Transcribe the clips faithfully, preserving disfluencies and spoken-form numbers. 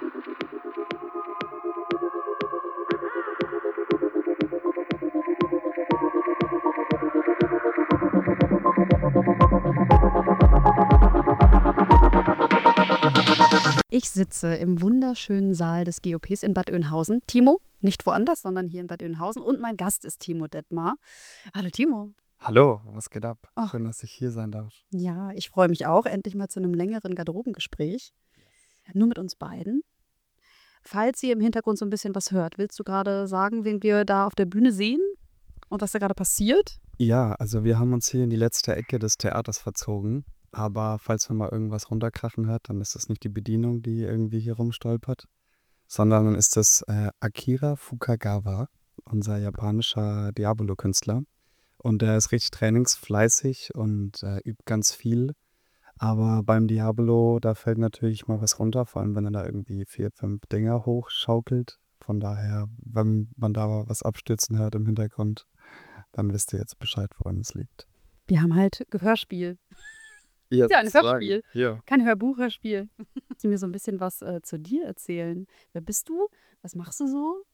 Ich sitze im wunderschönen Saal des G O Ps in Bad Oeynhausen. Timo, nicht woanders, sondern hier in Bad Oeynhausen. Und mein Gast ist Timo Detmar. Hallo Timo. Hallo, was geht ab? Ach. Schön, dass ich hier sein darf. Ja, ich freue mich auch. Endlich mal zu einem längeren Garderobengespräch. Nur mit uns beiden. Falls ihr im Hintergrund so ein bisschen was hört, willst du gerade sagen, wen wir da auf der Bühne sehen und was da gerade passiert? Ja, also wir haben uns hier in die letzte Ecke des Theaters verzogen. Aber falls man mal irgendwas runterkrachen hört, dann ist das nicht die Bedienung, die irgendwie hier rumstolpert, sondern dann ist das äh, Akira Fukagawa, unser japanischer Diabolo-Künstler. Und der ist richtig trainingsfleißig und äh, übt ganz viel. Aber beim Diabolo, da fällt natürlich mal was runter, vor allem wenn er da irgendwie vier, fünf Dinger hochschaukelt. Von daher, wenn man da was abstürzen hört im Hintergrund, dann wisst ihr jetzt Bescheid, woran es liegt. Wir haben halt Gehörspiel. Ja, Ja, ein sozusagen. Hörspiel. Ja. Kein Hörbuch, Hörspiel. Kannst du mir so ein bisschen was äh, zu dir erzählen? Wer bist du? Was machst du so?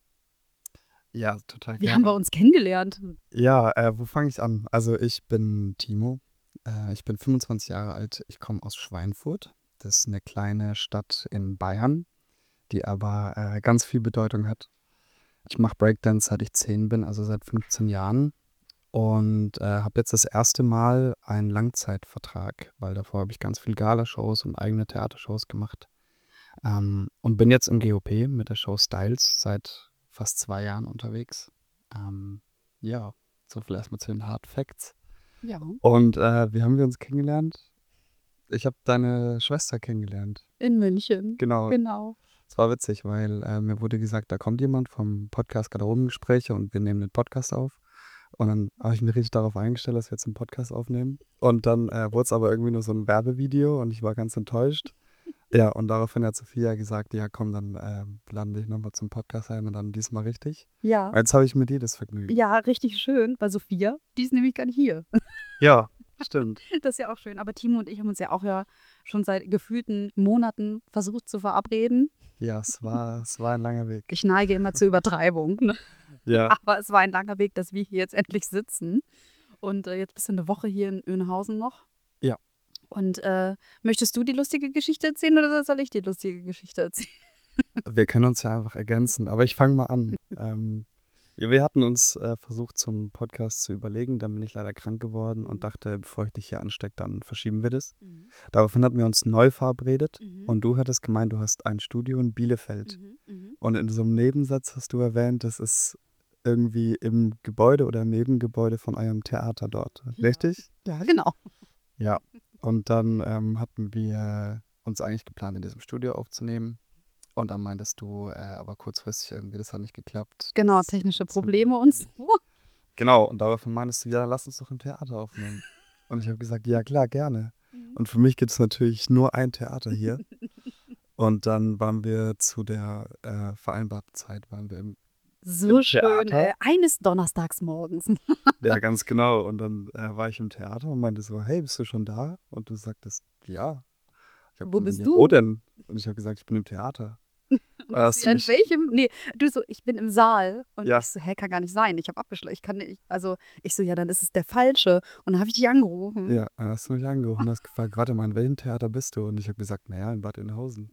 Ja, total Wie gerne. haben wir uns kennengelernt? Ja, äh, wo fange ich an? Also ich bin Timo, äh, ich bin fünfundzwanzig Jahre alt, ich komme aus Schweinfurt. Das ist eine kleine Stadt in Bayern, die aber äh, ganz viel Bedeutung hat. Ich mache Breakdance, seit ich zehn bin, also seit fünfzehn Jahren. Und äh, habe jetzt das erste Mal einen Langzeitvertrag, weil davor habe ich ganz viel Galashows und eigene Theatershows gemacht. Ähm, und bin jetzt im G O P mit der Show Styles seit fast zwei Jahren unterwegs. Ähm, ja, so viel erstmal zu den Hard Facts. Ja. Und äh, wie haben wir uns kennengelernt? Ich habe deine Schwester kennengelernt. In München. Genau. Genau. Es war witzig, weil äh, mir wurde gesagt, da kommt jemand vom Podcast Garderobengespräche und wir nehmen den Podcast auf. Und dann habe ich mich richtig darauf eingestellt, dass wir jetzt einen Podcast aufnehmen. Und dann äh, wurde es aber irgendwie nur so ein Werbevideo und ich war ganz enttäuscht. Ja, und daraufhin hat Sophia gesagt, ja komm, dann äh, laden wir dich nochmal zum Podcast ein und dann diesmal richtig. Ja. Und jetzt habe ich mit dir das Vergnügen. Ja, richtig schön, weil Sophia, die ist nämlich gar nicht hier. Ja, stimmt. Das ist ja auch schön. Aber Timo und ich haben uns ja auch ja schon seit gefühlten Monaten versucht zu verabreden. Ja, es war, es war ein langer Weg. Ich neige immer zur Übertreibung. Ne? Ja. Aber es war ein langer Weg, dass wir hier jetzt endlich sitzen. Und äh, jetzt bist du eine Woche hier in Oeynhausen noch. Ja. Und äh, möchtest du die lustige Geschichte erzählen oder soll ich die lustige Geschichte erzählen? Wir können uns ja einfach ergänzen, aber ich fange mal an. ähm, ja, wir hatten uns äh, versucht, zum Podcast zu überlegen, dann bin ich leider krank geworden und dachte, bevor ich dich hier anstecke, dann verschieben wir das. Mhm. Daraufhin hatten wir uns neu verabredet Mhm. und du hattest gemeint, du hast ein Studio in Bielefeld. Mhm. Mhm. Und in so einem Nebensatz hast du erwähnt, das ist irgendwie im Gebäude oder im Nebengebäude von eurem Theater dort. Richtig? Ja, genau. Ja. Und dann ähm, hatten wir uns eigentlich geplant, in diesem Studio aufzunehmen. Und dann meintest du, äh, aber kurzfristig irgendwie, das hat nicht geklappt. Genau, Das- technische das- Probleme und so. Genau, und daraufhin meintest du, ja, lass uns doch im Theater aufnehmen. Und ich habe gesagt, ja klar, gerne. Und für mich gibt es natürlich nur ein Theater hier. Und dann waren wir zu der äh, vereinbarten Zeit, waren wir im, So Im schön. Theater? Äh, eines Donnerstags morgens. ja ganz genau. Und dann äh, war ich im Theater und meinte so, hey, bist du schon da? Und du sagtest, ja. Ich hab Wo gesagt, bist ja, du? Wo denn? Und ich habe gesagt, ich bin im Theater. Und Da hast sie, du in mich- welchem? Nee, du so, ich bin im Saal. Und Ja. ich so, hä, kann gar nicht sein. Ich habe abgeschlossen. Ich kann nicht, also ich so, ja, dann ist es der falsche. Und dann habe ich dich angerufen. Ja, dann hast du mich angerufen und hast gefragt, warte mal, in welchem Theater bist du? Und ich habe gesagt, naja, in Bad Oeynhausen.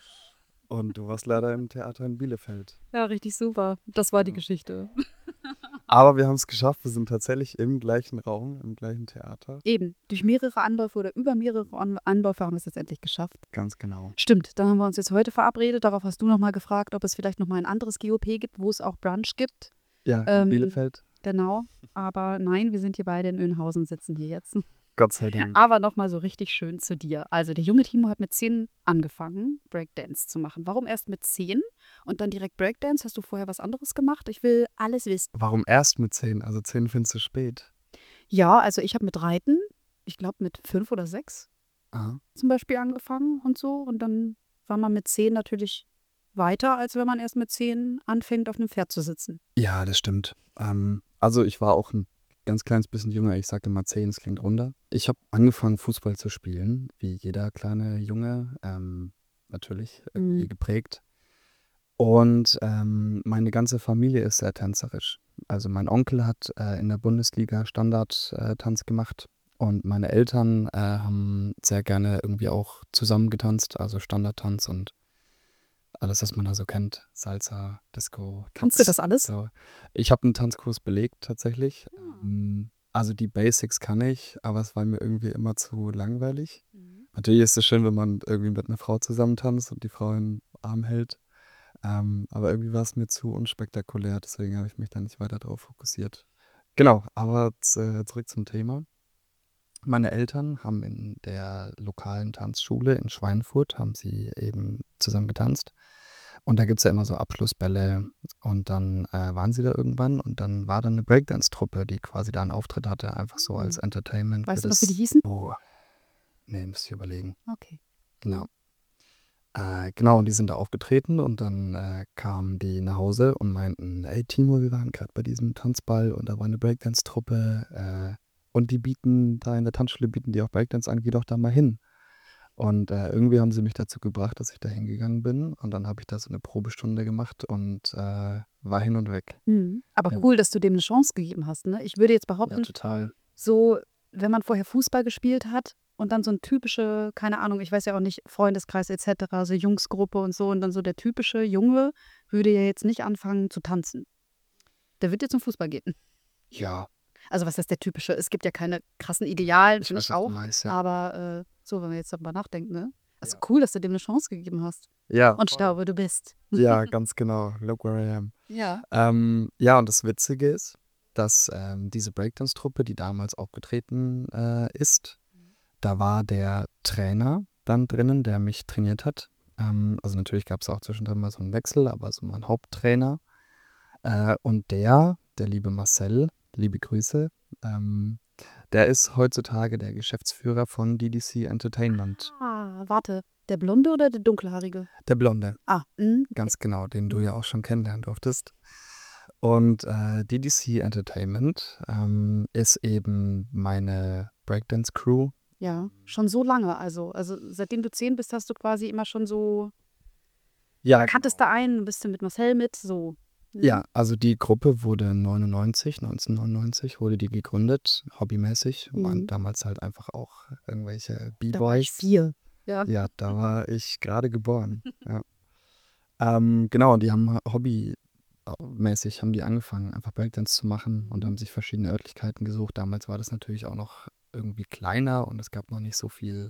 Und du warst leider im Theater in Bielefeld. Ja, richtig super. Das war die Ja. Geschichte. Aber wir haben es geschafft, wir sind tatsächlich im gleichen Raum, im gleichen Theater. Eben, durch mehrere Anläufe oder über mehrere An- Anläufe haben wir es jetzt endlich geschafft. Ganz genau. Stimmt, dann haben wir uns jetzt heute verabredet. Darauf hast du nochmal gefragt, ob es vielleicht nochmal ein anderes G O P gibt, wo es auch Brunch gibt. Ja, in Ähm, Bielefeld. Genau. Aber nein, wir sind hier beide in Oeynhausen, sitzen hier jetzt. Gott sei Dank. Aber nochmal so richtig schön zu dir. Also der junge Timo hat mit zehn angefangen, Breakdance zu machen. Warum erst mit zehn und dann direkt Breakdance? Hast du vorher was anderes gemacht? Ich will alles wissen. Warum erst mit zehn? Also zehn findest du spät. Ja, also ich habe mit Reiten, ich glaube mit fünf oder sechs Aha. zum Beispiel angefangen und so. Und dann war man mit zehn natürlich weiter, als wenn man erst mit zehn anfängt, auf einem Pferd zu sitzen. Ja, das stimmt. Ähm, also ich war auch ein ganz kleines bisschen jünger. Ich sagte mal zehn, es klingt runter. Ich habe angefangen, Fußball zu spielen, wie jeder kleine Junge. Ähm, natürlich irgendwie Mhm. geprägt. Und ähm, meine ganze Familie ist sehr tänzerisch. Also mein Onkel hat äh, in der Bundesliga Standardtanz äh, Tanz gemacht und meine Eltern äh, haben sehr gerne irgendwie auch zusammen getanzt, also Standardtanz und alles, was man da so kennt. Salsa, Disco, Kannst du Tanz. das alles? So. Ich habe einen Tanzkurs belegt tatsächlich. Ah. Ähm, also die Basics kann ich, aber es war mir irgendwie immer zu langweilig. Mhm. Natürlich ist es schön, wenn man irgendwie mit einer Frau zusammen tanzt und die Frau im Arm hält. Ähm, aber irgendwie war es mir zu unspektakulär, deswegen habe ich mich da nicht weiter drauf fokussiert. Genau, aber z- äh, zurück zum Thema. Meine Eltern haben in der lokalen Tanzschule in Schweinfurt, haben sie eben zusammen getanzt. Und da gibt es ja immer so Abschlussbälle. Und dann äh, waren sie da irgendwann und dann war da eine Breakdance-Truppe, die quasi da einen Auftritt hatte, einfach so als Mhm. Entertainment für Weißt du noch, wie die das. hießen? Oh, nee, müsst ihr überlegen. Okay. Genau. Äh, genau, und die sind da aufgetreten und dann äh, kamen die nach Hause und meinten, ey Timo, wir waren gerade bei diesem Tanzball und da war eine Breakdance-Truppe äh, und die bieten, da in der Tanzschule bieten die auch Breakdance an, geh doch da mal hin. Und äh, irgendwie haben sie mich dazu gebracht, dass ich da hingegangen bin und dann habe ich da so eine Probestunde gemacht und äh, war hin und weg. Mhm. Aber Ja, cool, dass du dem eine Chance gegeben hast, ne? Ich würde jetzt ja, behaupten, total. so, wenn man vorher Fußball gespielt hat und dann so ein typische, keine Ahnung, ich weiß ja auch nicht, Freundeskreis et cetera, so Jungsgruppe und so und dann so der typische Junge würde ja jetzt nicht anfangen zu tanzen. Der wird jetzt zum Fußball gehen. Ja, Also, was heißt der typische? Es gibt ja keine krassen Idealen, ich finde weiß, ich was du auch, meinst, ja. aber, äh, so, wenn man jetzt darüber nachdenkt, ne? Also, Ja, cool, dass du dem eine Chance gegeben hast. ja, Und schau, voll. wo du bist. Ja, ganz genau. Look where I am. Ja. Ähm, ja, und das Witzige ist, dass ähm, diese Breakdance-Truppe, die damals aufgetreten äh, ist, da war der Trainer dann drinnen, der mich trainiert hat. Ähm, also natürlich gab es auch zwischendrin mal so einen Wechsel, aber so mein Haupttrainer. Äh, und der, der liebe Marcel, liebe Grüße, ähm, der ist heutzutage der Geschäftsführer von D D C Entertainment. Ah, warte, der Blonde oder der Dunkelhaarige? Der Blonde, Ah, mhm, okay. ganz genau, den du Mhm. ja auch schon kennenlernen durftest. Und äh, D D C Entertainment ähm, ist eben meine Breakdance-Crew. Ja, schon so lange, also also, seitdem du zehn bist, hast du quasi immer schon so Ja, kanntest genau. du einen, bist du mit Marcel mit, so, ne? Ja, also die Gruppe wurde neunundneunzig, neunzehnhundertneunundneunzig wurde die gegründet, hobbymäßig. Waren Mhm. damals halt einfach auch irgendwelche Da war ich B-Boys. vier. Ja. Ja, da war ich gerade geboren. Ja. Ähm, genau, und die haben hobbymäßig haben die angefangen, einfach Breakdance zu machen und Mhm. haben sich verschiedene Örtlichkeiten gesucht. Damals war das natürlich auch noch irgendwie kleiner und es gab noch nicht so viel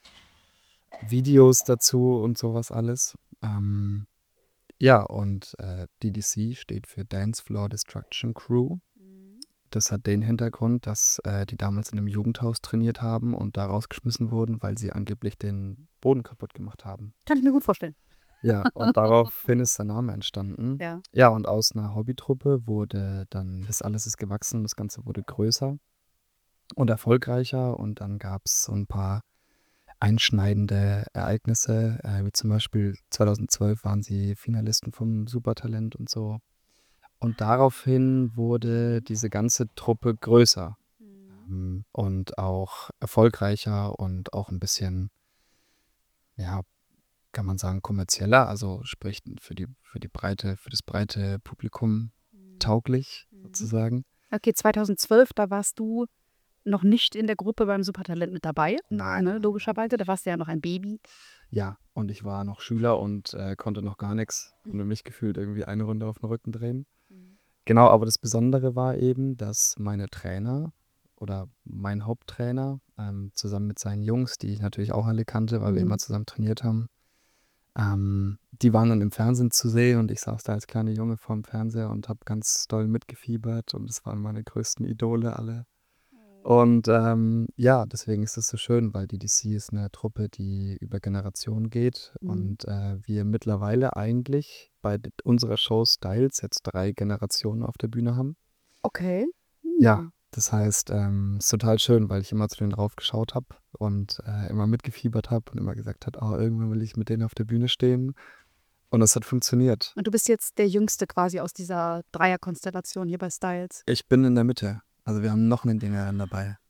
Videos dazu und sowas alles. Ähm, ja, und äh, D D C steht für Dance Floor Destruction Crew. Mhm. Das hat den Hintergrund, dass äh, die damals in einem Jugendhaus trainiert haben und da rausgeschmissen wurden, weil sie angeblich den Boden kaputt gemacht haben. Kann ich mir gut vorstellen. Ja, und daraufhin ist der Name entstanden. Ja. Ja, und aus einer Hobbytruppe wurde dann, das alles ist gewachsen, das Ganze wurde größer und erfolgreicher und dann gab es so ein paar einschneidende Ereignisse, äh, wie zum Beispiel zweitausendzwölf waren sie Finalisten vom Supertalent und so. Und daraufhin wurde diese ganze Truppe größer Mhm. ähm, und auch erfolgreicher und auch ein bisschen, ja, kann man sagen, kommerzieller, also sprich für die, für die breite, für das breite Publikum Mhm. tauglich Mhm. sozusagen. Okay, zweitausendzwölf, da warst du noch nicht in der Gruppe beim Supertalent mit dabei, Nein, ne, nein, nein, logischerweise. Da ich, warst du ja noch ein Baby. ja, und ich war noch Schüler und äh, konnte noch gar nichts und mich gefühlt irgendwie eine Runde auf den Rücken drehen. Mhm. Genau, aber das Besondere war eben, dass meine Trainer oder mein Haupttrainer ähm, zusammen mit seinen Jungs, die ich natürlich auch alle kannte, weil wir immer Mhm. zusammen trainiert haben, ähm, die waren dann im Fernsehen zu sehen und ich saß da als kleiner Junge vorm Fernseher und habe ganz doll mitgefiebert und es waren meine größten Idole alle. Und ähm, ja, deswegen ist es so schön, weil D D C ist eine Truppe, die über Generationen geht Mhm. und äh, wir mittlerweile eigentlich bei d- unserer Show Styles jetzt drei Generationen auf der Bühne haben. Okay. Ja, Mhm. das heißt, ähm, ist total schön, weil ich immer zu denen raufgeschaut habe und äh, immer mitgefiebert habe und immer gesagt habe, oh, irgendwann will ich mit denen auf der Bühne stehen. Und es hat funktioniert. Und du bist jetzt der Jüngste quasi aus dieser Dreierkonstellation hier bei Styles. Ich bin in der Mitte. Also wir haben noch einen Jüngeren dabei.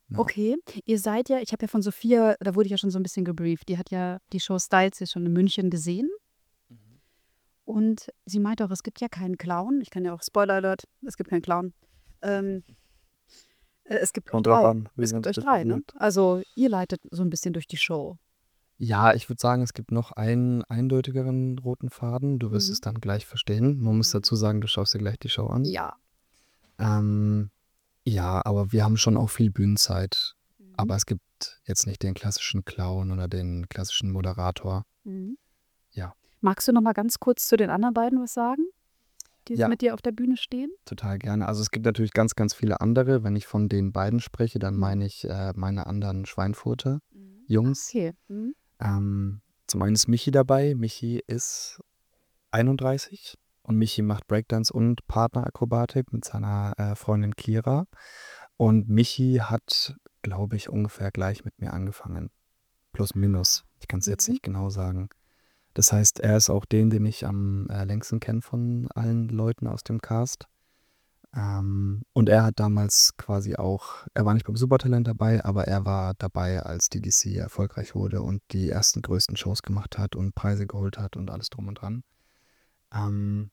Ja. Okay, ihr seid ja, ich habe ja von Sophia, da wurde ich ja schon so ein bisschen gebrieft. Die hat ja die Show Styles hier schon in München gesehen Mhm. und sie meinte auch, es gibt ja keinen Clown. Ich kann ja auch Spoiler Alert, es gibt keinen Clown. Ähm, äh, es gibt euch Kommt drauf drei. an, wie Es man gibt es euch drei, ne? definiert. Also ihr leitet so ein bisschen durch die Show. Ja, ich würde sagen, es gibt noch einen eindeutigeren roten Faden. Du wirst Mhm. es dann gleich verstehen. Man muss Mhm. dazu sagen, du schaust dir gleich die Show an. Ja. Ähm, ja, aber wir haben schon auch viel Bühnenzeit. Mhm. Aber es gibt jetzt nicht den klassischen Clown oder den klassischen Moderator. Mhm. Ja, Magst du noch mal ganz kurz zu den anderen beiden was sagen, die jetzt ja, mit dir auf der Bühne stehen? total gerne. Also es gibt natürlich ganz, ganz viele andere. Wenn ich von den beiden spreche, dann Mhm. meine ich äh, meine anderen Schweinfurter Mhm. Ah, Jungs. okay. Mhm. Ähm, zum einen ist Michi dabei. Michi ist einunddreißig und Michi macht Breakdance und Partnerakrobatik mit seiner äh, Freundin Kira. Und Michi hat, glaube ich, ungefähr gleich mit mir angefangen. Plus, minus. Ich kann es jetzt Mhm. nicht genau sagen. Das heißt, er ist auch den, den ich am äh, längsten kenne von allen Leuten aus dem Cast. Ähm, und er hat damals quasi auch, er war nicht beim Supertalent dabei, aber er war dabei, als D D C erfolgreich wurde und die ersten größten Shows gemacht hat und Preise geholt hat und alles drum und dran. Ähm,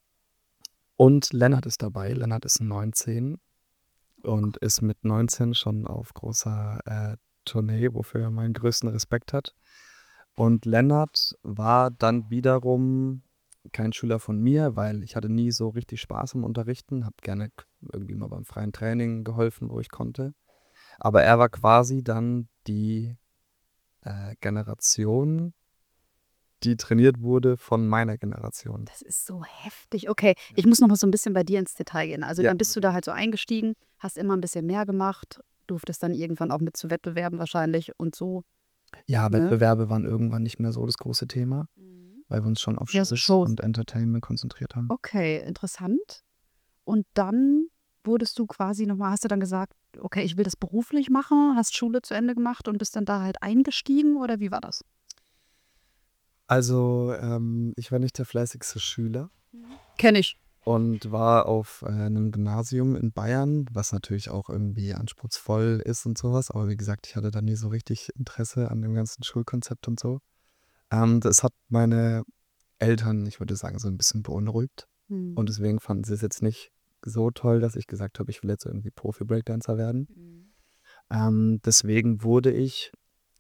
und Lennart ist dabei. Lennart ist neunzehn und ist mit neunzehn schon auf großer äh, Tournee, wofür er meinen größten Respekt hat. Und Lennart war dann wiederum kein Schüler von mir, weil ich hatte nie so richtig Spaß am Unterrichten, habe gerne k- irgendwie mal beim freien Training geholfen, wo ich konnte. Aber er war quasi dann die äh, Generation, die trainiert wurde von meiner Generation. Das ist so heftig. Okay, Ja, ich muss noch mal so ein bisschen bei dir ins Detail gehen. Also ja, dann bist du da halt so eingestiegen, hast immer ein bisschen mehr gemacht, durftest dann irgendwann auch mit zu Wettbewerben wahrscheinlich und so, ja, ne? Wettbewerbe waren irgendwann nicht mehr so das große Thema, Mhm. weil wir uns schon auf Ja, so Shows Shows. und Entertainment konzentriert haben. Okay, interessant. Und dann wurdest du quasi noch mal hast du dann gesagt: „Okay, ich will das beruflich machen“, hast Schule zu Ende gemacht und bist dann da halt eingestiegen oder wie war das? Also, ähm, ich war nicht der fleißigste Schüler Kenne ich. und war auf äh, einem Gymnasium in Bayern, was natürlich auch irgendwie anspruchsvoll ist und sowas. Aber wie gesagt, ich hatte da nie so richtig Interesse an dem ganzen Schulkonzept und so. Ähm, das hat meine Eltern, ich würde sagen, so ein bisschen beunruhigt. Und Mhm. deswegen fanden sie es jetzt nicht so toll, dass ich gesagt habe, ich will jetzt irgendwie Profi-Breakdancer werden. Mhm. Ähm, deswegen wurde ich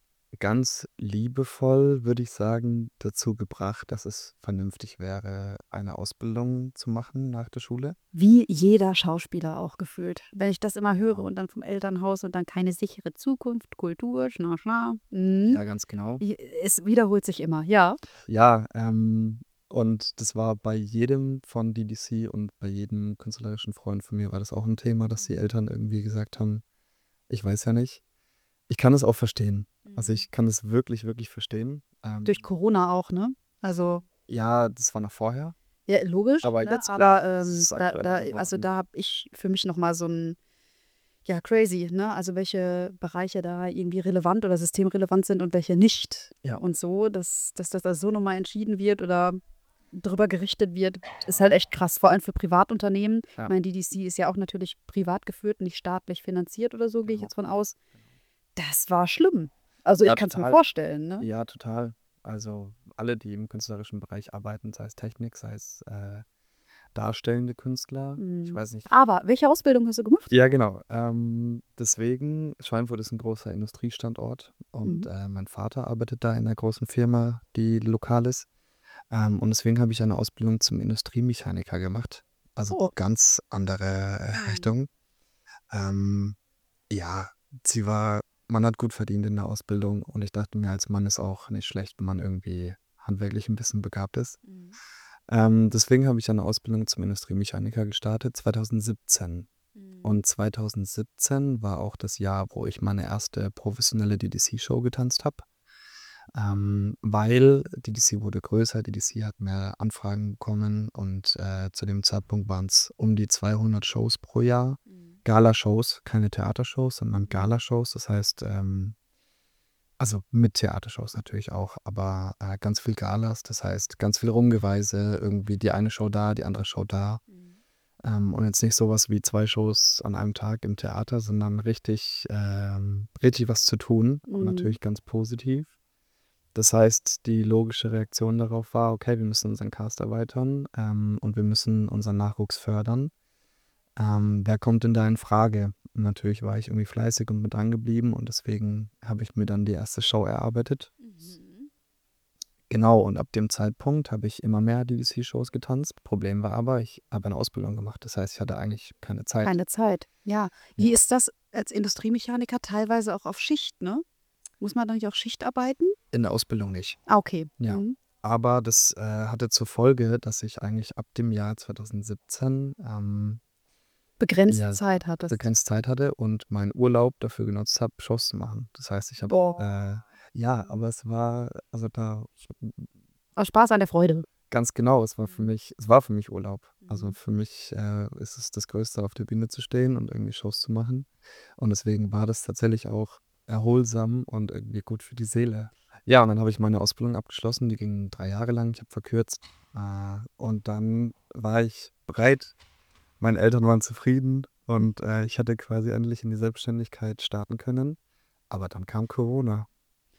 ganz liebevoll, würde ich sagen, dazu gebracht, dass es vernünftig wäre, eine Ausbildung zu machen nach der Schule. Wie jeder Schauspieler auch gefühlt. Wenn ich das immer höre Ja, und dann vom Elternhaus und dann keine sichere Zukunft, Kultur, schna schna. Mhm. ja, ganz genau. I Es wiederholt sich immer, ja. Ja, ähm, und das war bei jedem von D D C und bei jedem künstlerischen Freund von mir war das auch ein Thema, dass die Eltern irgendwie gesagt haben, ich weiß ja nicht. Ich kann es auch verstehen. Also Mhm. ich kann es wirklich, wirklich verstehen. Durch Ähm, Corona auch, ne? Also, ja, das war noch vorher, ja, logisch, aber ne? jetzt Aber, ist ähm, es da da aktueller also, geworden. da habe ich für mich noch mal so ein ja, crazy, ne? Also, welche Bereiche da irgendwie relevant oder systemrelevant sind und welche nicht Ja, und so, dass dass das da so noch mal entschieden wird oder drüber gerichtet wird, ist halt echt krass, vor allem für Privatunternehmen. Ich ja, meine, D D C ist ja auch natürlich privat geführt, nicht staatlich finanziert oder so, gehe ich genau. jetzt von aus. Genau. Das war schlimm. Also, ich Ja, kann es mir total. vorstellen, ne? Ja, total. Also alle, die im künstlerischen Bereich arbeiten, sei es Technik, sei es äh, darstellende Künstler. Ich Mhm. weiß nicht. Aber welche Ausbildung hast du gemacht? Ja, genau. Ähm, deswegen, Schweinfurt ist ein großer Industriestandort und Mhm. äh, mein Vater arbeitet da in einer großen Firma, die lokal ist. Ähm, und deswegen habe ich eine Ausbildung zum Industriemechaniker gemacht. Also Oh. ganz andere äh, Mhm. Richtung. Ähm, ja, sie war, man hat gut verdient in der Ausbildung und ich dachte mir, als Mann ist auch nicht schlecht, wenn man irgendwie handwerklich ein bisschen begabt ist. Mhm. Ähm, deswegen habe ich eine Ausbildung zum Industriemechaniker gestartet, zwanzig siebzehn. Mhm. Und zwanzig siebzehn war auch das Jahr, wo ich meine erste professionelle D D C-Show getanzt habe. Ähm, weil D D C wurde größer, D D C hat mehr Anfragen bekommen und äh, zu dem Zeitpunkt waren es um die zweihundert Shows pro Jahr. Mhm. Gala-Shows, keine Theatershows, sondern Mhm. Gala-Shows. Das heißt, ähm, also mit Theatershows natürlich auch, aber äh, ganz viel Galas. Das heißt, ganz viel Rumgeweise, irgendwie die eine Show da, die andere Show da. Mhm. Ähm, und jetzt nicht sowas wie zwei Shows an einem Tag im Theater, sondern richtig, ähm, richtig was zu tun und Mhm. natürlich ganz positiv. Das heißt, die logische Reaktion darauf war, okay, wir müssen unseren Cast erweitern ähm, und wir müssen unseren Nachwuchs fördern. Ähm, wer kommt denn da in Frage? Und natürlich war ich irgendwie fleißig und mit dran geblieben und deswegen habe ich mir dann die erste Show erarbeitet. Mhm. Genau, und ab dem Zeitpunkt habe ich immer mehr D V C-Shows getanzt. Problem war aber, ich habe eine Ausbildung gemacht. Das heißt, ich hatte eigentlich keine Zeit. Keine Zeit, ja. Wie Ja. ist das als Industriemechaniker teilweise auch auf Schicht, ne? Muss man da nicht auch Schicht arbeiten? In der Ausbildung nicht. Ah, okay. Ja. Mhm. Aber das äh, hatte zur Folge, dass ich eigentlich ab dem Jahr zwanzig siebzehn ähm, Begrenzt ja, Zeit hattest. begrenzt Zeit hatte und meinen Urlaub dafür genutzt habe, Shows zu machen. Das heißt, ich habe, Boah. äh, ja, aber es war, also da, Aus Spaß an der Freude. ganz genau, es war für Mhm. mich, es war für mich Urlaub. Also Mhm. für mich äh, ist es das Größte, auf der Bühne zu stehen und irgendwie Shows zu machen. Und deswegen war das tatsächlich auch erholsam und irgendwie gut für die Seele. Ja, und dann habe ich meine Ausbildung abgeschlossen, die ging drei Jahre lang, ich habe verkürzt. Äh, und dann war ich bereit, meine Eltern waren zufrieden und äh, ich hatte quasi endlich in die Selbstständigkeit starten können. Aber dann kam Corona,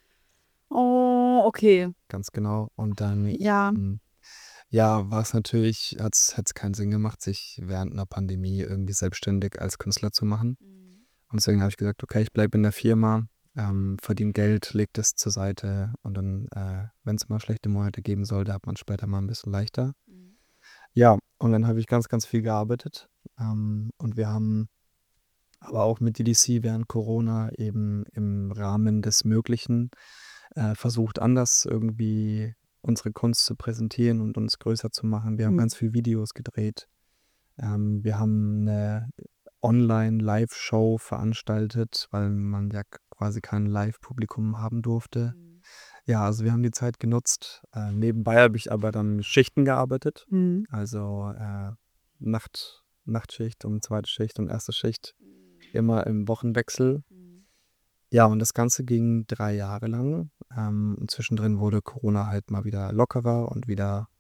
Oh, okay. ganz genau. Und dann Ja. ähm, ja, war es natürlich, hat es keinen Sinn gemacht, sich während einer Pandemie irgendwie selbstständig als Künstler zu machen. Und deswegen habe ich gesagt, okay, ich bleibe in der Firma, ähm, verdiene Geld, lege das zur Seite und dann, äh, wenn es mal schlechte Monate geben sollte, hat man später mal ein bisschen leichter. Ja, und dann habe ich ganz, ganz viel gearbeitet. Ähm, und wir haben aber auch mit D D C während Corona eben im Rahmen des Möglichen äh, versucht, anders irgendwie unsere Kunst zu präsentieren und uns größer zu machen. Wir haben Mhm. ganz viele Videos gedreht. Ähm, wir haben eine Online-Live-Show veranstaltet, weil man ja k- quasi kein Live-Publikum haben durfte. Ja, also wir haben die Zeit genutzt. Äh, nebenbei habe ich aber dann Schichten gearbeitet. Mhm. Also äh, Nacht, Nachtschicht und zweite Schicht und erste Schicht immer im Wochenwechsel. Ja, und das Ganze ging drei Jahre lang. Ähm, und zwischendrin wurde Corona halt mal wieder lockerer und wieder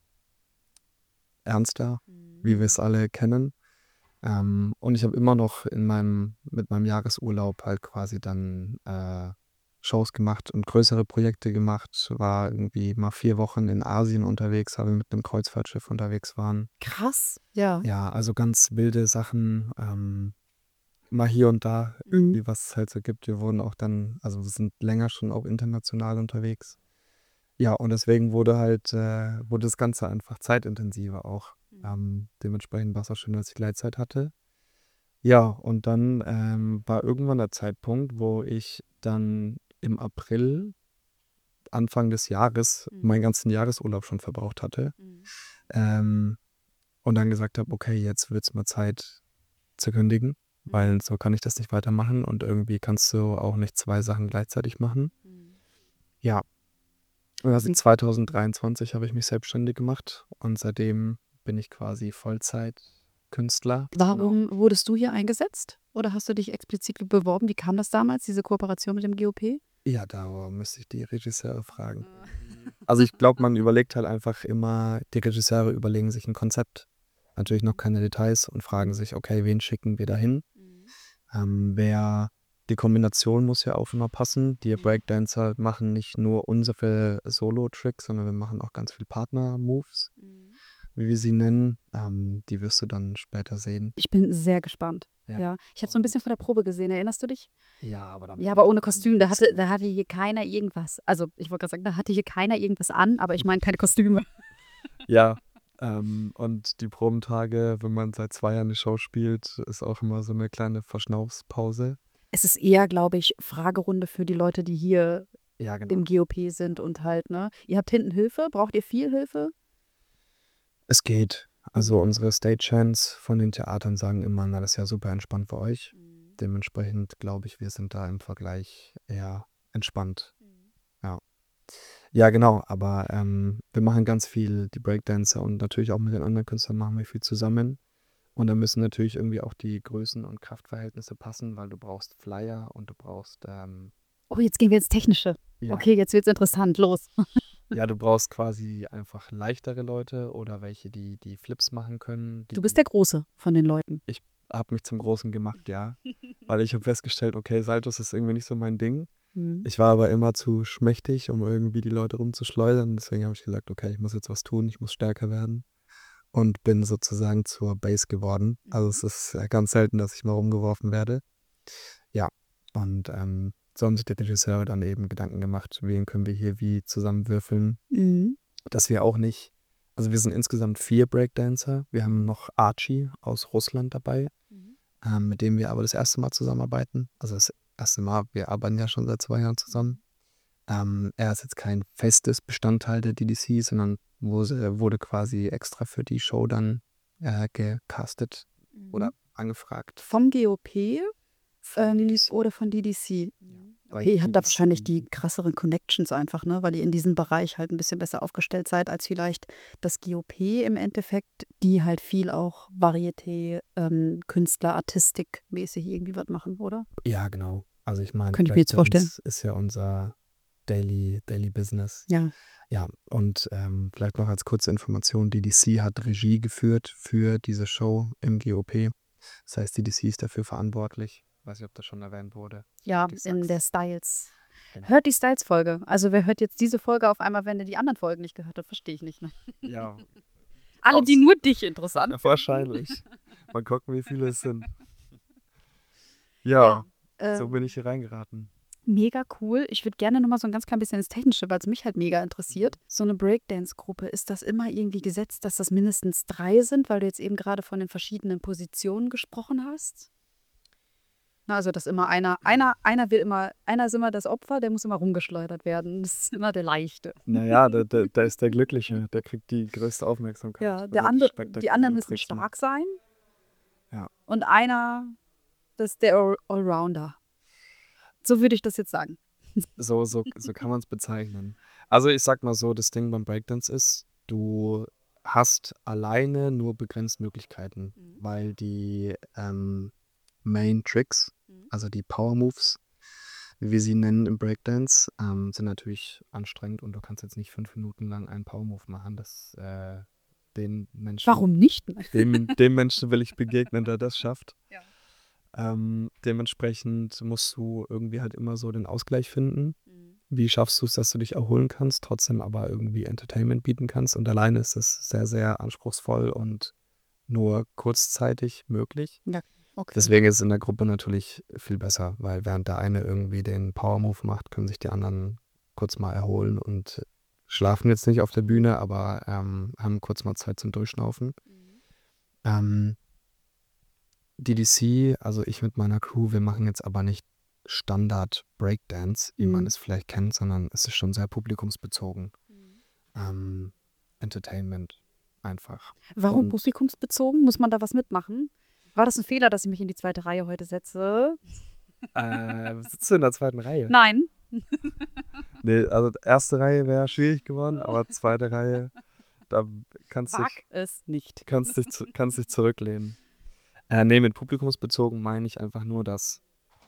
ernster, wie wir es alle kennen. Ähm, und ich habe immer noch in meinem, mit meinem Jahresurlaub halt quasi dann äh, Shows gemacht und größere Projekte gemacht. War irgendwie mal vier Wochen in Asien unterwegs, weil wir mit einem Kreuzfahrtschiff unterwegs waren. Krass. Ja. Ja, also ganz wilde Sachen. Ähm, mal hier und da Mhm. irgendwie, was es halt so gibt. Wir wurden auch dann, also wir sind länger schon auch international unterwegs. Ja, und deswegen wurde halt, äh, wurde das Ganze einfach zeitintensiver auch. Ähm, dementsprechend war es auch schön, dass ich Gleitzeit hatte. Ja, und dann ähm, war irgendwann der Zeitpunkt, wo ich dann im April, Anfang des Jahres, Mhm. meinen ganzen Jahresurlaub schon verbraucht hatte. Mhm. Ähm, und dann gesagt habe, okay, jetzt wird es mal Zeit zu kündigen, weil so kann ich das nicht weitermachen und irgendwie kannst du auch nicht zwei Sachen gleichzeitig machen. Mhm. Ja, und also Wie- zwanzig dreiundzwanzig habe ich mich selbstständig gemacht und seitdem bin ich quasi Vollzeit-Künstler. Warum wurdest du hier eingesetzt? Oder hast du dich explizit beworben? Wie kam das damals, diese Kooperation mit dem G O P? Ja, da müsste ich die Regisseure fragen. Also ich glaube, man überlegt halt einfach immer, die Regisseure überlegen sich ein Konzept, natürlich noch keine Details und fragen sich, okay, wen schicken wir dahin? Ähm, wer, die Kombination muss ja auch immer passen. Die Breakdancer machen nicht nur unsere Solo-Tricks, sondern wir machen auch ganz viel Partner-Moves, wie wir sie nennen. Ähm, die wirst du dann später sehen. Ich bin sehr gespannt. Ja. Ja. Ich habe so ein bisschen von der Probe gesehen, erinnerst du dich? Ja, aber dann. Ja, aber ohne Kostüm, da hatte, da hatte hier keiner irgendwas. Also ich wollte gerade sagen, da hatte hier keiner irgendwas an, aber ich meine keine Kostüme. Ja, ähm, und die Probentage, wenn man seit zwei Jahren eine Show spielt, ist auch immer so eine kleine Verschnaufspause. Es ist eher, glaube ich, Fragerunde für die Leute, die hier Ja, genau. im G O P sind und halt, ne? Ihr habt hinten Hilfe, braucht ihr viel Hilfe? Es geht. Also unsere Stagehands von den Theatern sagen immer, na, das ist ja super entspannt für euch. Dementsprechend glaube ich, wir sind da im Vergleich eher entspannt. Ja. Ja, genau, aber ähm, wir machen ganz viel, die Breakdancer und natürlich auch mit den anderen Künstlern machen wir viel zusammen. Und da müssen natürlich irgendwie auch die Größen- und Kraftverhältnisse passen, weil du brauchst Flyer und du brauchst, ähm, Oh, jetzt gehen wir ins Technische. ja, Okay, jetzt wird's interessant. Los. Ja, du brauchst quasi einfach leichtere Leute oder welche, die die Flips machen können. Du bist Die der Große von den Leuten. Ich habe mich zum Großen gemacht, ja, weil ich habe festgestellt, okay, Saltos ist irgendwie nicht so mein Ding. Mhm. Ich war aber immer zu schmächtig, um irgendwie die Leute rumzuschleudern. Deswegen habe ich gesagt, okay, ich muss jetzt was tun, ich muss stärker werden und bin sozusagen zur Base geworden. Also es ist äh, ganz selten, dass ich mal rumgeworfen werde. Ja, und ähm, so haben sich die Regisseure dann eben Gedanken gemacht, wen können wir hier wie zusammenwürfeln, Mhm. dass wir auch nicht, also wir sind insgesamt vier Breakdancer. Wir haben noch Archie aus Russland dabei, ähm, mit dem wir aber das erste Mal zusammenarbeiten. Also das erste Mal, wir arbeiten ja schon seit zwei Jahren zusammen. Ähm, er ist jetzt kein festes Bestandteil der D D C, sondern wurde, wurde quasi extra für die Show dann äh, gecastet oder angefragt. Vom G O P ähm, oder von D D C? Bei Okay, ihr habt da D D C. wahrscheinlich die krasseren Connections einfach, ne? Weil ihr in diesem Bereich halt ein bisschen besser aufgestellt seid als vielleicht das G O P im Endeffekt, die halt viel auch Varieté, ähm, Künstler, Artistik-mäßig irgendwie was machen, oder? Ja, genau. Also ich meine, Könnte ich mir jetzt vorstellen. Breakdance ist ja unser Daily, Daily Business. Ja. Ja, und ähm, vielleicht noch als kurze Information, D D C hat Regie geführt für diese Show im G O P. Das heißt, D D C ist dafür verantwortlich. Weiß nicht, ob das schon erwähnt wurde. Ja, Ich in sag's. der Styles. Genau. Hört die Styles-Folge. Also wer hört jetzt diese Folge auf einmal, wenn er die anderen Folgen nicht gehört hat, verstehe ich nicht. Ne? Ja, Alle, die Aus- nur dich interessant. wahrscheinlich. Mal gucken, wie viele es sind. Ja, so Ähm, bin ich hier reingeraten. Mega cool. Ich würde gerne noch mal so ein ganz klein bisschen ins Technische, weil es mich halt mega interessiert. So eine Breakdance-Gruppe, ist das immer irgendwie gesetzt, dass das mindestens drei sind, weil du jetzt eben gerade von den verschiedenen Positionen gesprochen hast? Na, also, dass immer einer, einer, einer will immer, einer ist immer das Opfer, der muss immer rumgeschleudert werden. Das ist immer der Leichte. Naja, da, da, da ist der Glückliche, der kriegt die größte Aufmerksamkeit. Ja, wenn der er andere, die spektakuläre anderen müssen Tricks macht. stark sein. Ja. Und einer, das ist der All- Allrounder. So würde ich das jetzt sagen. So, so, so kann man es bezeichnen. Also ich sag mal so, das Ding beim Breakdance ist, du hast alleine nur begrenzt Möglichkeiten, weil die ähm, Main Tricks, also die Power Moves, wie wir sie nennen im Breakdance, ähm, sind natürlich anstrengend und du kannst jetzt nicht fünf Minuten lang einen Power Move machen. Das äh, den Menschen, Warum nicht? dem, dem Menschen will ich begegnen, der das schafft. Ja. Ähm, dementsprechend musst du irgendwie halt immer so den Ausgleich finden. Wie schaffst du es, dass du dich erholen kannst, trotzdem aber irgendwie Entertainment bieten kannst? Und alleine ist es sehr, sehr anspruchsvoll und nur kurzzeitig möglich. Ja, okay. Deswegen ist es in der Gruppe natürlich viel besser, weil während der eine irgendwie den Power Move macht, können sich die anderen kurz mal erholen und schlafen jetzt nicht auf der Bühne, aber ähm, haben kurz mal Zeit zum Durchschnaufen. Ähm, D D C, also ich mit meiner Crew, wir machen jetzt aber nicht Standard Breakdance, wie man Mhm. es vielleicht kennt, sondern es ist schon sehr publikumsbezogen. Ähm, Entertainment einfach. Warum Und- publikumsbezogen? Muss man da was mitmachen? War das ein Fehler, dass ich mich in die zweite Reihe heute setze? Äh, sitzt du in der zweiten Reihe? Nein. Nee, also erste Reihe wäre schwierig geworden, aber zweite Reihe, da kannst du Wag dich, es nicht. kannst dich, zu- kannst dich zurücklehnen. Äh, nee, mit publikumsbezogen meine ich einfach nur, dass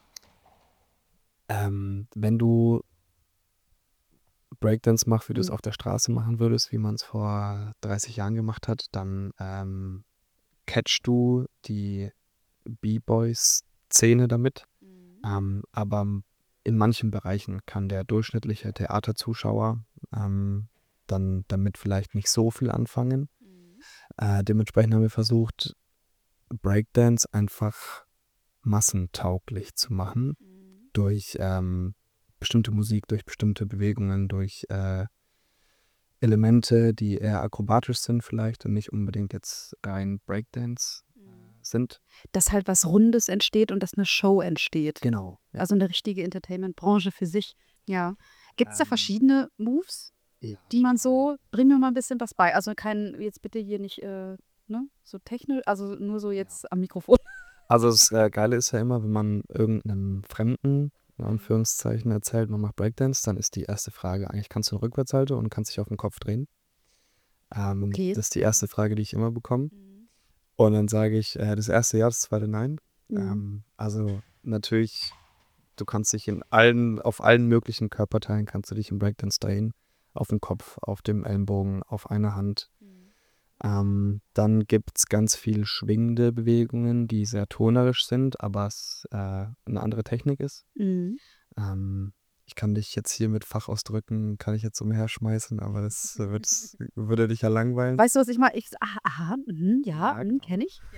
ähm, wenn du Breakdance machst, wie du es Mhm. auf der Straße machen würdest, wie man es vor dreißig Jahren gemacht hat, dann ähm, catchst du die B-Boy-Szene damit. Ähm, aber in manchen Bereichen kann der durchschnittliche Theaterzuschauer ähm, dann damit vielleicht nicht so viel anfangen. Äh, dementsprechend haben wir versucht, Breakdance einfach massentauglich zu machen durch ähm, bestimmte Musik, durch bestimmte Bewegungen, durch äh, Elemente, die eher akrobatisch sind vielleicht und nicht unbedingt jetzt rein Breakdance äh, sind. Dass halt was Rundes entsteht und dass eine Show entsteht. Genau. Ja. Also eine richtige Entertainment-Branche für sich. Ja. Gibt es da Ähm, verschiedene Moves, Ja. die man so, bring mir mal ein bisschen was bei. Also kein, jetzt bitte hier nicht, äh, ne, so technisch, also nur so jetzt am Mikrofon. Also das äh, Geile ist ja immer, wenn man irgendeinem Fremden, in Anführungszeichen, erzählt, man macht Breakdance, dann ist die erste Frage eigentlich, kannst du eine Rückwärtshalte und kannst dich auf den Kopf drehen? Ähm, Okay. Das ist die erste Frage, die ich immer bekomme. Und dann sage ich, äh, das erste ja, das zweite nein. Mhm. Ähm, also natürlich, du kannst dich in allen, auf allen möglichen Körperteilen kannst du dich im Breakdance drehen. auf dem Kopf, auf dem Ellenbogen, auf einer Hand. Ähm, dann gibt es ganz viel schwingende Bewegungen, die sehr tonerisch sind, aber es äh, eine andere Technik ist. Mhm. Ähm, ich kann dich jetzt hier mit Fachausdrücken, kann ich jetzt umherschmeißen, aber das wird, würde dich ja langweilen. Weißt du, was ich mal? Ich, aha, aha mhm, ja, Ja, mhm, genau. kenne ich.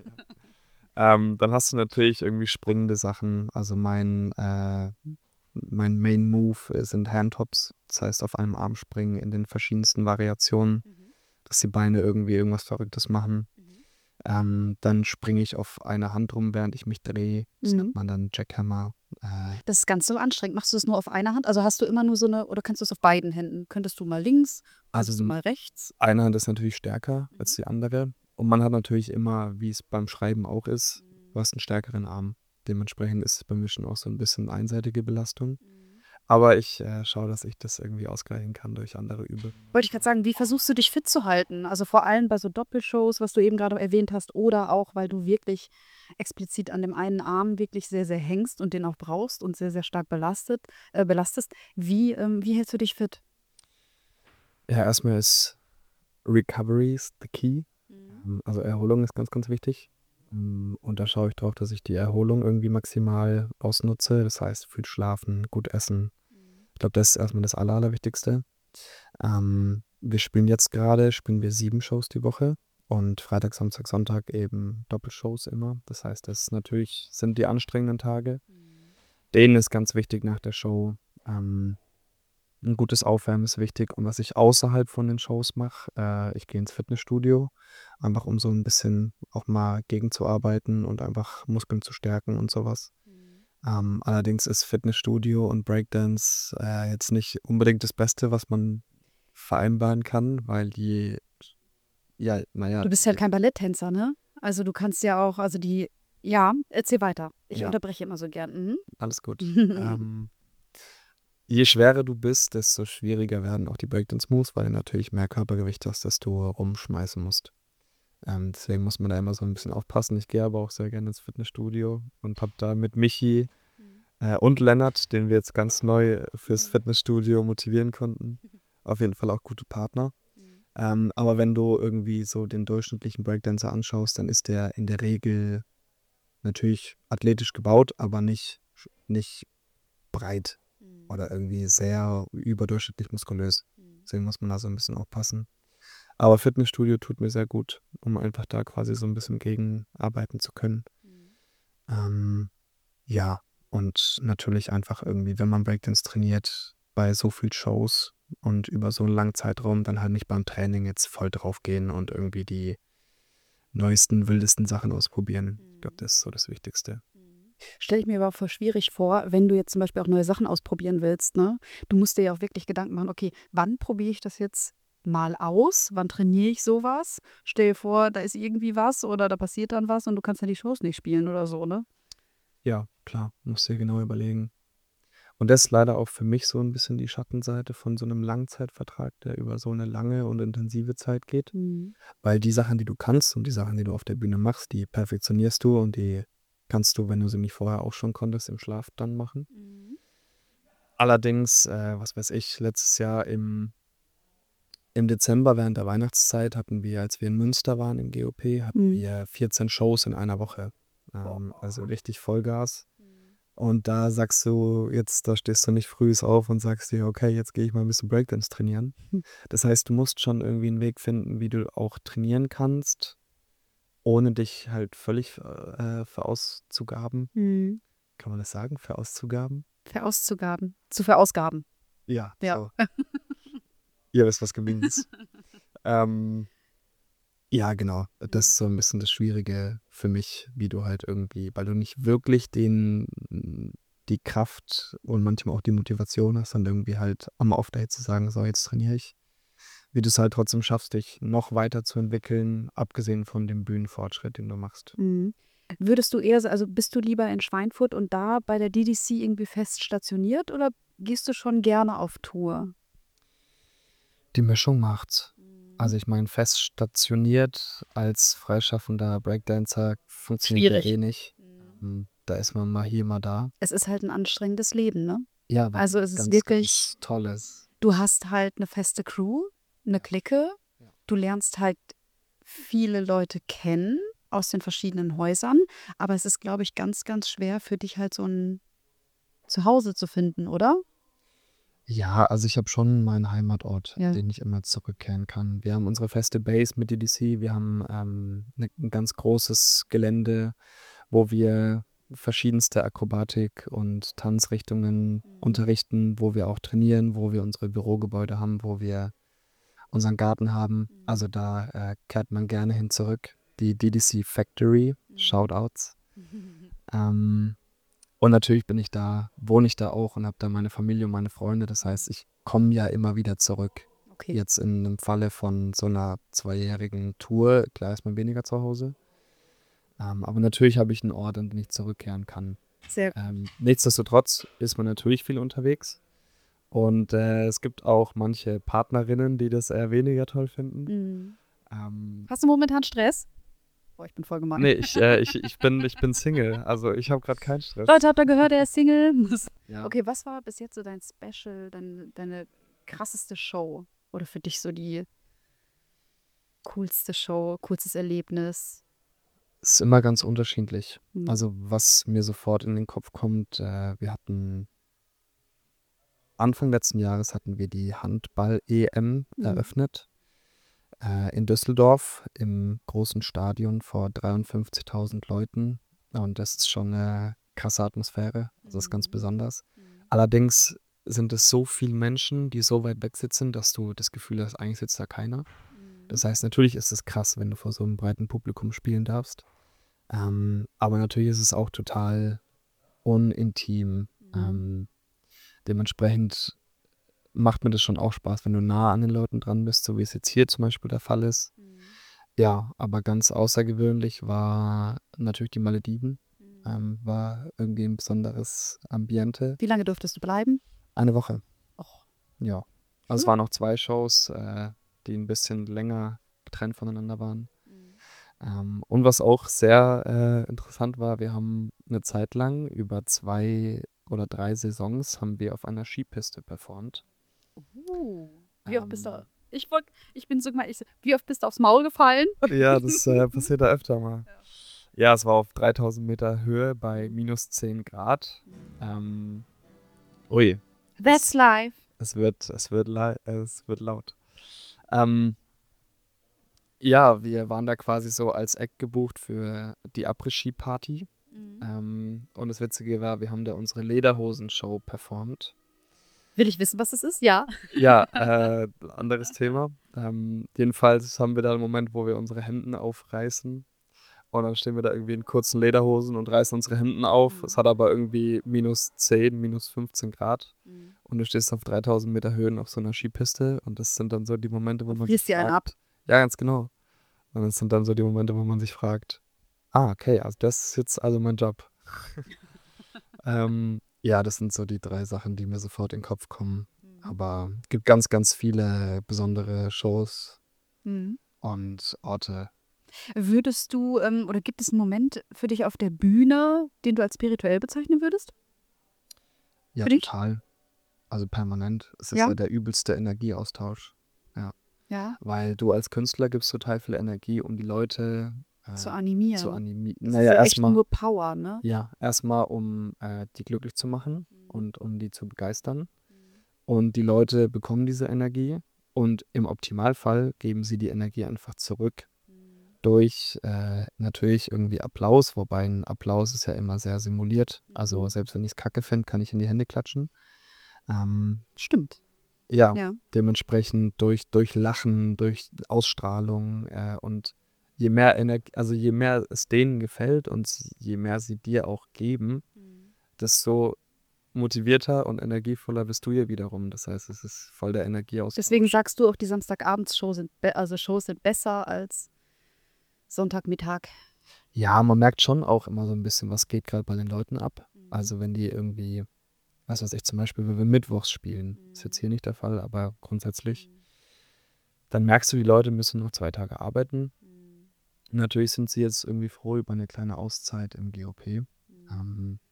Ähm, dann hast du natürlich irgendwie springende Sachen. Also mein, äh, mein Main Move äh, sind Handhops. Das heißt, auf einem Arm springen in den verschiedensten Variationen, Mhm. dass die Beine irgendwie irgendwas Verrücktes machen. Mhm. Ähm, dann springe ich auf einer Hand rum, während ich mich drehe. Das nennt Mhm. man dann Jackhammer. Äh, Das ist ganz so anstrengend. Machst du das nur auf einer Hand? Also hast du immer nur so eine, oder kannst du es auf beiden Händen? Könntest du mal links, also könntest du mal rechts? eine Hand ist natürlich stärker Mhm. als die andere. Und man hat natürlich immer, wie es beim Schreiben auch ist, du hast einen stärkeren Arm. Dementsprechend ist es beim Wischen auch so ein bisschen einseitige Belastung. Mhm. Aber ich äh, schaue, dass ich das irgendwie ausgleichen kann durch andere Übungen. Wollte ich gerade sagen, wie versuchst du dich fit zu halten? Also vor allem bei so Doppelshows, was du eben gerade erwähnt hast, oder auch, weil du wirklich explizit an dem einen Arm wirklich sehr, sehr hängst und den auch brauchst und sehr, sehr stark belastet, äh, belastest. Wie, ähm, wie hältst du dich fit? Ja, erstmal ist Recovery is the key. Mhm. Ähm, Also Erholung ist ganz, ganz wichtig. Ähm, Und da schaue ich drauf, dass ich die Erholung irgendwie maximal ausnutze. Das heißt, viel schlafen, gut essen. Ich glaube, das ist erstmal das Aller, Allerwichtigste. Ähm, wir spielen jetzt gerade, spielen wir sieben Shows die Woche und Freitag, Samstag, Sonntag eben Doppelshows immer. Das heißt, das natürlich sind die anstrengenden Tage. Mhm. Denen ist ganz wichtig nach der Show. Ähm, ein gutes Aufwärmen ist wichtig. Und was ich außerhalb von den Shows mache, äh, ich gehe ins Fitnessstudio, einfach um so ein bisschen auch mal gegenzuarbeiten und einfach Muskeln zu stärken und sowas. Mhm. Ähm, allerdings ist Fitnessstudio und Breakdance äh, jetzt nicht unbedingt das Beste, was man vereinbaren kann, weil die, ja, naja, Du bist halt die, kein Balletttänzer, ne? Also du kannst ja auch, also die, ja, erzähl weiter. Ich ja, unterbreche immer so gern. alles gut. Mhm. Ähm, je schwerer du bist, desto schwieriger werden auch die Breakdance-Moves, weil du natürlich mehr Körpergewicht hast, das du rumschmeißen musst. Ähm, deswegen muss man da immer so ein bisschen aufpassen. Ich gehe aber auch sehr gerne ins Fitnessstudio und habe da mit Michi äh, und Lennart, den wir jetzt ganz neu fürs Fitnessstudio motivieren konnten, auf jeden Fall auch gute Partner. Ähm, aber wenn du irgendwie so den durchschnittlichen Breakdancer anschaust, dann ist der in der Regel natürlich athletisch gebaut, aber nicht, nicht breit oder irgendwie sehr überdurchschnittlich muskulös. Deswegen muss man da so ein bisschen aufpassen. Aber Fitnessstudio tut mir sehr gut, um einfach da quasi so ein bisschen gegenarbeiten zu können. Ähm, ja, und natürlich einfach irgendwie, wenn man Breakdance trainiert, bei so viel Shows und über so einen langen Zeitraum, dann halt nicht beim Training jetzt voll drauf gehen und irgendwie die neuesten, wildesten Sachen ausprobieren. Ich glaube, das ist so das Wichtigste. Stelle ich mir aber voll schwierig vor, wenn du jetzt zum Beispiel auch neue Sachen ausprobieren willst, ne? Du musst dir ja auch wirklich Gedanken machen, okay, wann probiere ich das jetzt mal aus? Wann trainiere ich sowas? Stell dir vor, da ist irgendwie was oder da passiert dann was und du kannst dann die Shows nicht spielen oder so, ne? Ja, klar, musst dir genau überlegen. Und das ist leider auch für mich so ein bisschen die Schattenseite von so einem Langzeitvertrag, der über so eine lange und intensive Zeit geht. Mhm. Weil die Sachen, die du kannst und die Sachen, die du auf der Bühne machst, die perfektionierst du und die kannst du, wenn du sie nicht vorher auch schon konntest, im Schlaf dann machen. Mhm. Allerdings, äh, was weiß ich, letztes Jahr im, im Dezember während der Weihnachtszeit hatten wir, als wir in Münster waren im G O P, hatten Mhm. wir vierzehn Shows in einer Woche. Ähm, also richtig Vollgas. Und da sagst du, jetzt, da stehst du nicht früh auf und sagst dir, okay, jetzt gehe ich mal ein bisschen Breakdance trainieren. Das heißt, du musst schon irgendwie einen Weg finden, wie du auch trainieren kannst, ohne dich halt völlig äh, verauszugaben. Mhm. Kann man das sagen? Verauszugaben? Verauszugaben. Zu verausgaben. Ja, Ja. so. Ihr wisst, was gemeint ist. ähm, ja, genau. Das ist so ein bisschen das Schwierige für mich, wie du halt irgendwie, weil du nicht wirklich den, die Kraft und manchmal auch die Motivation hast, dann irgendwie halt am Off-Day zu sagen, so, jetzt trainiere ich. Wie du es halt trotzdem schaffst, dich noch weiter zu entwickeln, abgesehen von dem Bühnenfortschritt, den du machst. Mhm. Würdest du eher, so- also bist du lieber in Schweinfurt und da bei der D D C irgendwie fest stationiert oder gehst du schon gerne auf Tour? Die Mischung macht's. Mhm. Also ich meine, fest stationiert als freischaffender Breakdancer funktioniert ja Schwierig. eh nicht. Ähm, Da ist man mal hier, mal da. Es ist halt ein anstrengendes Leben, ne? Ja, was Also es ist ganz, wirklich, ganz Tolles. du hast halt eine feste Crew, eine Clique. Ja. Du lernst halt viele Leute kennen aus den verschiedenen Häusern. Aber es ist, glaube ich, ganz, ganz schwer für dich halt so ein Zuhause zu finden, oder? Ja, also ich habe schon meinen Heimatort, an Ja. den ich immer zurückkehren kann. Wir haben unsere feste Base mit D D C. Wir haben ähm, ne, ein ganz großes Gelände, wo wir verschiedenste Akrobatik- und Tanzrichtungen unterrichten, wo wir auch trainieren, wo wir unsere Bürogebäude haben, wo wir unseren Garten haben. Also da äh, kehrt man gerne hin zurück. Die D D C Factory, Shoutouts. Ähm, und natürlich bin ich da, wohne ich da auch und habe da meine Familie und meine Freunde. Das heißt, ich komme ja immer wieder zurück. Okay. Jetzt in einem Falle von so einer zweijährigen Tour, klar ist man weniger zu Hause. Ähm, aber natürlich habe ich einen Ort, an den ich zurückkehren kann. Sehr Ähm, nichtsdestotrotz ist man natürlich viel unterwegs. Und äh, es gibt auch manche Partnerinnen, die das eher weniger toll finden. Mhm. Ähm, Hast du momentan Stress? Boah, ich bin voll gemein. nee, ich, äh, ich, ich, bin, ich bin Single. Also ich habe gerade keinen Stress. Leute, habt ihr gehört, er ist Single? Ja. Okay, was war bis jetzt so dein Special, dein, deine krasseste Show? Oder für dich so die coolste Show, coolstes Erlebnis? Ist immer ganz unterschiedlich. Mhm. Also was mir sofort in den Kopf kommt, äh, wir hatten Anfang letzten Jahres hatten wir die Handball-E M Mhm. eröffnet äh, in Düsseldorf im großen Stadion vor dreiundfünfzigtausend Leuten. Und das ist schon eine krasse Atmosphäre. Das ist ganz Mhm. besonders. Mhm. Allerdings sind es so viele Menschen, die so weit weg sitzen, dass du das Gefühl hast, eigentlich sitzt da keiner. Das heißt, natürlich ist es krass, wenn du vor so einem breiten Publikum spielen darfst. Ähm, aber natürlich ist es auch total unintim. Mhm. Ähm, dementsprechend macht mir das schon auch Spaß, wenn du nah an den Leuten dran bist, so wie es jetzt hier zum Beispiel der Fall ist. Mhm. Ja, aber ganz außergewöhnlich war natürlich die Malediven. Mhm. Ähm, war irgendwie ein besonderes Ambiente. Wie lange durftest du bleiben? Eine Woche, Och, ja. Also es schön. waren noch zwei Shows, äh, die ein bisschen länger getrennt voneinander waren. Mhm. Ähm, und was auch sehr äh, interessant war, wir haben eine Zeit lang über zwei oder drei Saisons haben wir auf einer Skipiste performt. Uh, wie oft bist du? Ähm, Ich wollt, ich bin so gemein. Ich so, wie oft bist du aufs Maul gefallen? ja, das äh, passiert da öfter mal. Ja, es war auf dreitausend Meter Höhe bei minus zehn Grad. Ähm, ui, That's life. es wird, es wird, lai- es wird laut. Ähm, ja, wir waren da quasi so als Act gebucht für die Après-Ski-Party. Mhm. Ähm, und das Witzige war, wir haben da unsere Lederhosen-Show performt. Will ich wissen, was das ist? Ja. Ja, äh, anderes Thema. Ähm, jedenfalls haben wir da einen Moment, wo wir unsere Hemden aufreißen. Und dann stehen wir da irgendwie in kurzen Lederhosen und reißen unsere Hemden auf. Mhm. Es hat aber irgendwie minus zehn, minus fünfzehn Grad. Mhm. Und du stehst auf dreitausend Meter Höhen auf so einer Skipiste. Und das sind dann so die Momente, wo Und man sich frierst dir einen ab. fragt. Ja, ganz genau. Und das sind dann so die Momente, wo man sich fragt, ah, okay, also das ist jetzt also mein Job. ähm, ja, das sind so die drei Sachen, die mir sofort in den Kopf kommen. Aber es gibt ganz, ganz viele besondere Shows Mhm. und Orte. Würdest du, ähm, oder gibt es einen Moment für dich auf der Bühne, den du als spirituell bezeichnen würdest? Ja, Für dich? total. Also permanent. Es ist Ja. ja der übelste Energieaustausch. Ja. Ja. Weil du als Künstler gibst total viel Energie, um die Leute äh, Zu animieren. zu animieren. Das Naja, ist ja echt erstmal, nur Power, ne? ja, erstmal, um äh, die glücklich zu machen Mhm. und um die zu begeistern. Und die Leute bekommen diese Energie und im Optimalfall geben sie die Energie einfach zurück durch äh, natürlich irgendwie Applaus, wobei ein Applaus ist ja immer sehr simuliert. Also Mhm. selbst wenn ich es kacke finde, kann ich in die Hände klatschen. Ähm, Stimmt. ja, Ja. dementsprechend durch, durch Lachen, durch Ausstrahlung äh, und je mehr Energie, also je mehr es denen gefällt und s- je mehr sie dir auch geben, desto motivierter und energievoller bist du ja wiederum. Das heißt, es ist voll der Energieaustausch. Deswegen sagst du auch, die Samstagabendshows sind, be- also Shows sind besser als Sonntagmittag. Ja, man merkt schon auch immer so ein bisschen, was geht gerade bei den Leuten ab. Mhm. Also wenn die irgendwie, was weiß ich, zum Beispiel, wenn wir mittwochs spielen, ist jetzt hier nicht der Fall, aber grundsätzlich, dann merkst du, die Leute müssen noch zwei Tage arbeiten. Natürlich sind sie jetzt irgendwie froh über eine kleine Auszeit im G O P. Ähm,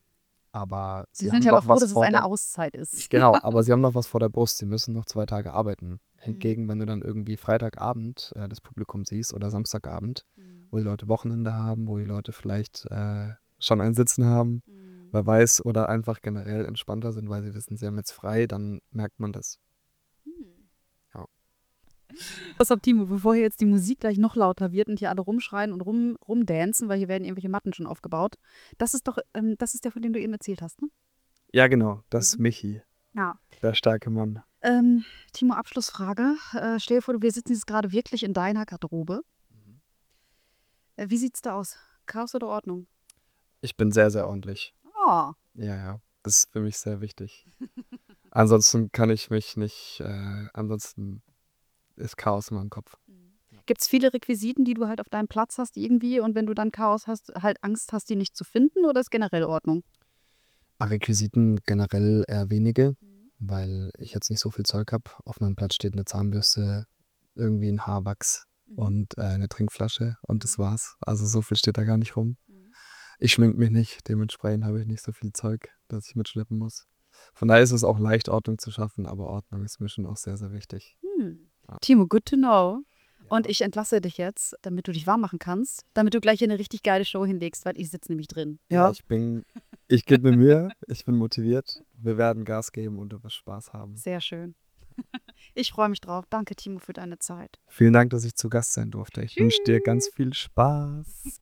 aber Sie sie sind haben ja aber noch froh, was dass es vor eine der Auszeit ist. Genau, aber sie haben noch was vor der Brust. Sie müssen noch zwei Tage arbeiten. Mhm. Hingegen, wenn du dann irgendwie Freitagabend äh, das Publikum siehst oder Samstagabend, Mhm. wo die Leute Wochenende haben, wo die Leute vielleicht äh, schon ein Sitzen haben, Mhm. wer weiß, oder einfach generell entspannter sind, weil sie wissen, sie haben jetzt frei, dann merkt man das. Hm. Ja. Pass auf, Timo, bevor hier jetzt die Musik gleich noch lauter wird und hier alle rumschreien und rum, rumdancen, weil hier werden irgendwelche Matten schon aufgebaut. Das ist doch, ähm, das ist der, von dem du eben erzählt hast, ne? Ja, genau, das ist Mhm. Michi, Ja. der starke Mann. Ähm, Timo, Abschlussfrage. Äh, stell dir vor, wir sitzen jetzt gerade wirklich in deiner Garderobe. Mhm. Äh, wie sieht's da aus? Chaos oder Ordnung? Ich bin sehr, sehr ordentlich. Oh. Ja, ja, das ist für mich sehr wichtig. Ansonsten kann ich mich nicht, äh, ansonsten ist Chaos in meinem Kopf. Gibt es viele Requisiten, die du halt auf deinem Platz hast irgendwie und wenn du dann Chaos hast, halt Angst hast, die nicht zu finden oder ist generell Ordnung? Ach, Requisiten generell eher wenige, Mhm. weil ich jetzt nicht so viel Zeug habe. Auf meinem Platz steht eine Zahnbürste, irgendwie ein Haarwachs Mhm. und äh, eine Trinkflasche und das Mhm. war's. Also so viel steht da gar nicht rum. Mhm. Ich schmink mich nicht, dementsprechend habe ich nicht so viel Zeug, das ich mitschleppen muss. Von daher ist es auch leicht, Ordnung zu schaffen, aber Ordnung ist mir schon auch sehr, sehr wichtig. Hm. Ja. Timo, good to know. Und Ja. ich entlasse dich jetzt, damit du dich warm machen kannst, damit du gleich hier eine richtig geile Show hinlegst, weil ich sitze nämlich drin. Ja, ich bin, ich gebe mir Mühe, ich bin motiviert. Wir werden Gas geben und du wirst Spaß haben. Sehr schön. Ich freue mich drauf. Danke, Timo, für deine Zeit. Vielen Dank, dass ich zu Gast sein durfte. Ich wünsche dir ganz Tschüss. viel Spaß.